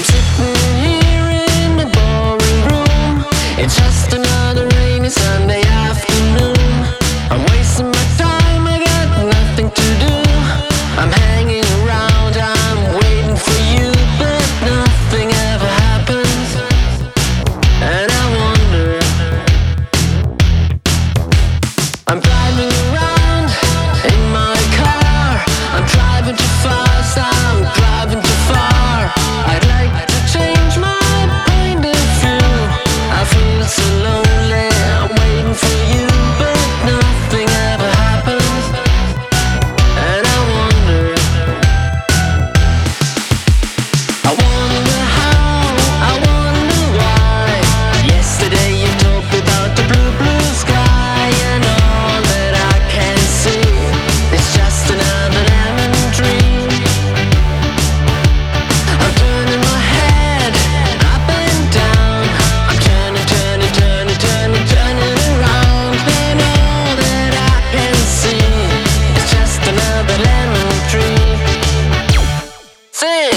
I'm sitting here in a boring room. It's just another rainy Sunday afternoon. I'm wasting my time, I got nothing to do. I'm hanging around, I'm waiting for you, but nothing ever happens. And I wonder, I'm driving around in my car. I'm driving too fast, I'm driving too far. I'd like to change my point of view. I feel so lonely, I'm waiting for you, but nothing ever happens. And I wonder how, I wonder why. Yesterday you told me about the blue, blue sky, and all that I can see is just another lemon dream. I'm turning my head up and down. I'm turning, turning, turning, turning, turning around, and all that I can see is just another lemon dream. Sing.